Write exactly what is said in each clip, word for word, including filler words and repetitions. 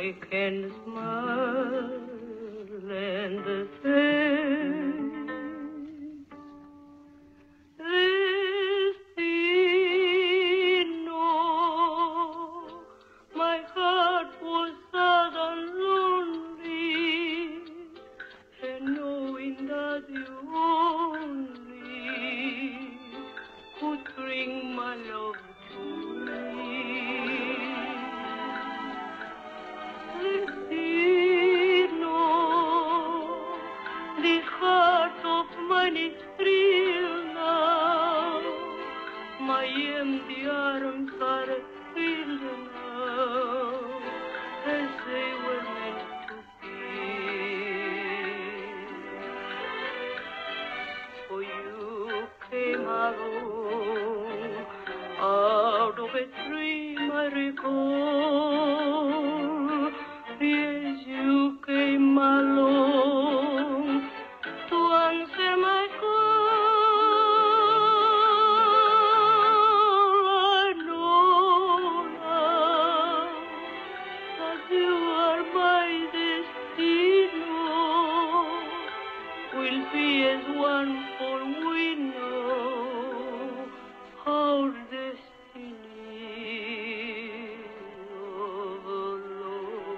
I can smile and say, Destino, my heart was sad and lonely, and knowing that you only could bring my love to me. Destino, this heart of mine is real now. My empty arms are filled now, as they were meant to be. For you came alone out of a dream I recall. Yes, you came along to answer my call. I know now that you are my destino. We'll be as one, for we know our destiny of love.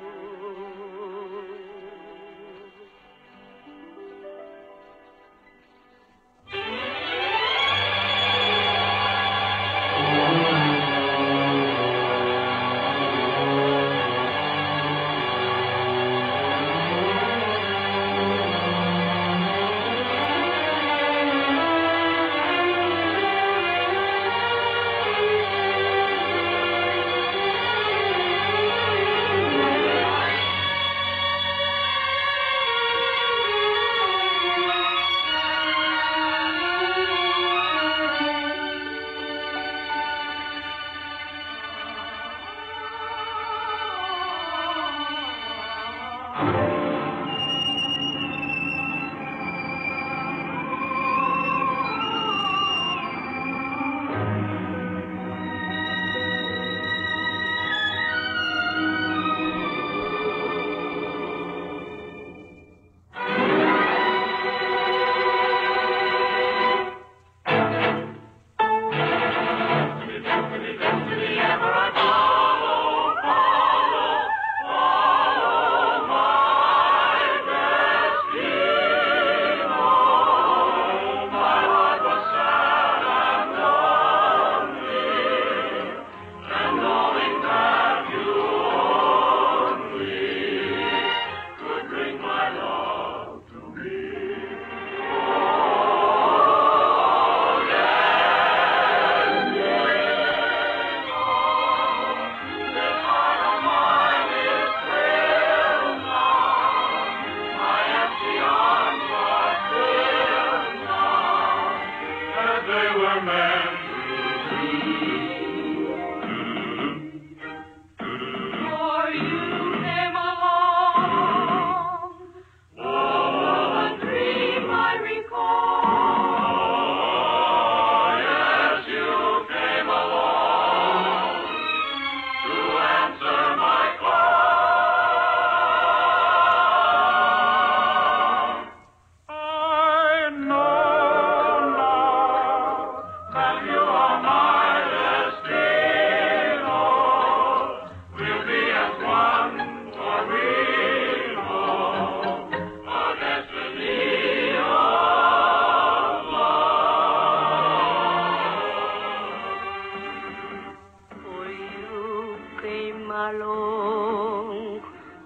Along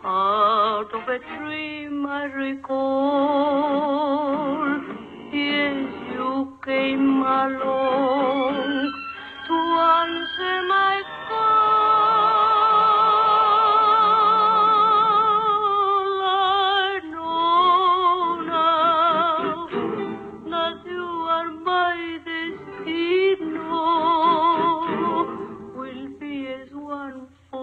out of a dream I recall. Yes, you came along to answer my call. I know now that you are my destino. We'll be as one for